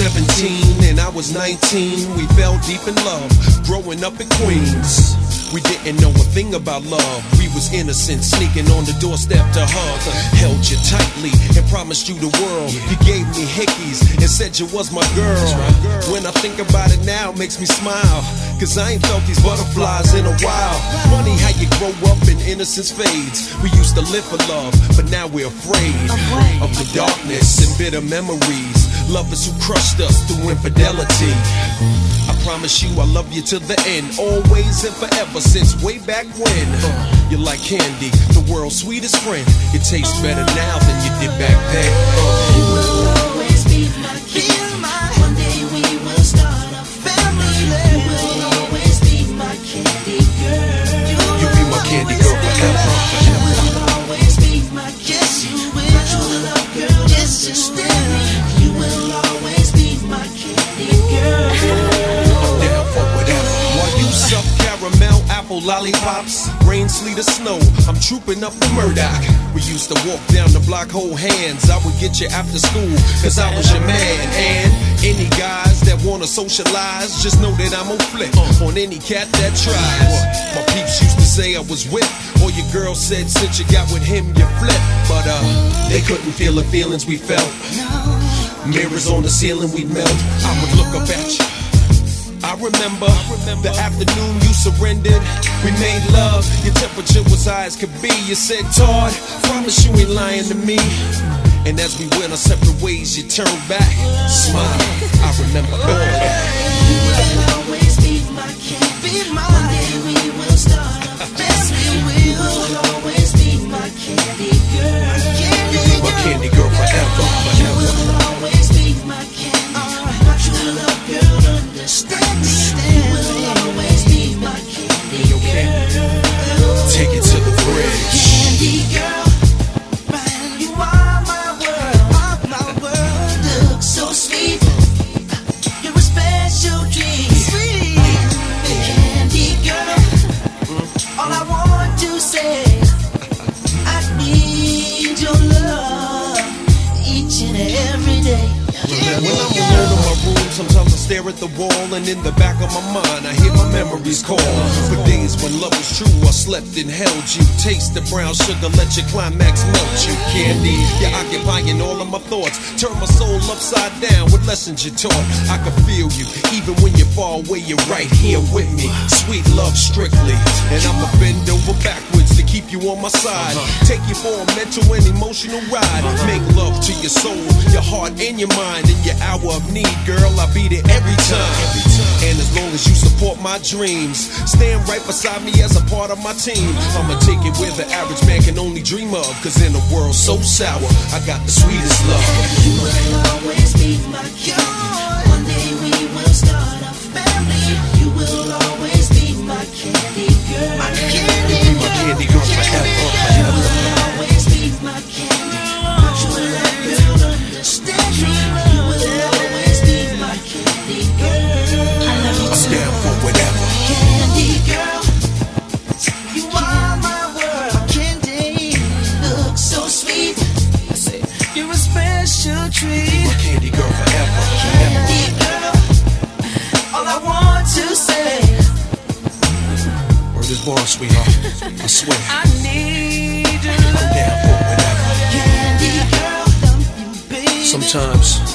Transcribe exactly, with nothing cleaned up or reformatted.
seventeen and I was nineteen. We fell deep in love, growing up in Queens. We didn't know a thing about love. We was innocent, sneaking on the doorstep to hug. Held you tightly and promised you the world. You gave me hickeys and said you was my girl. When I think about it now, it makes me smile. Cause I ain't felt these butterflies in a while. Funny how you grow up and innocence fades. We used to live for love, but now we're afraid of the darkness and bitter memories. Lovers who crushed us through infidelity. I promise you I love you till the end, always and forever, since way back when. uh, You're like candy, the world's sweetest friend. You taste better now than you did back then. uh. You will always be my candy. One day we will start a family. You will always be my candy girl. You be my candy girl forever. You will always be my kiss. You will my true love girl. Just to stay. You will always be my candy girl. Sup caramel, apple lollipops, rain, sleet, or snow, I'm trooping up the Murdoch. We used to walk down the block, hold hands. I would get you after school, cause I was your man. And any guys that wanna socialize, just know that I'm on flip on any cat that tries. My peeps used to say I was whipped, or your girl said since you got with him you flip. But uh, they couldn't feel the feelings we felt. Mirrors on the ceiling we'd melt. I would look up at you. I remember, the afternoon you surrendered. We made love, your temperature was high as could be. You said, Todd, promise you ain't lying to me. And as we went our separate ways, you turned back, smile. I remember all that. You will always be my candy. One day we will start a family. You will always be my candy girl. You be my candy girl forever, You forever. will always be my candy. My true love girl, understand me. You will always be my candy girl. Take it to the bridge. Candy girl, you are my world, my world. Look so sweet, you're a special dream. Sweet candy girl, all I want to say, I need your love each and every day. When I'm alone in my room, sometimes I stare at the wall, and in the back of my mind, I hear my memories call. For days when love was true, I slept and held you. Taste the brown sugar, let your climax melt you. Candy, you're occupying all of my thoughts. Turn my soul upside down with lessons you taught. I can feel you, even when you're far away, you're right here with me. Sweet love strictly, and I'ma bend over backwards to keep you on my side. Take you for a mental and emotional ride. Make love to your soul, your heart, and your mind. In your hour of need, girl, I'll be there every time. And as long as you support my dreams, stand right beside me as a part of my team. I'ma take it where the average man can only dream of. Cause in a world so sour, I got the sweetest love. You will always be my cure. One day we will start a family. You will always be my candy girl. My candy You be my candy girl forever, You forever. will always be my candy. My true love girl, understand me. You will always be my candy girl. I love you I'm too. down for whatever. Candy girl, you are my world. Candy, look so sweet. I say you're a special treat. My candy girl forever, forever. Candy girl, all I want to say. Word is born, sweetheart. I swear. I need your I'm love. down for whatever. Candy girl, love you, baby. Sometimes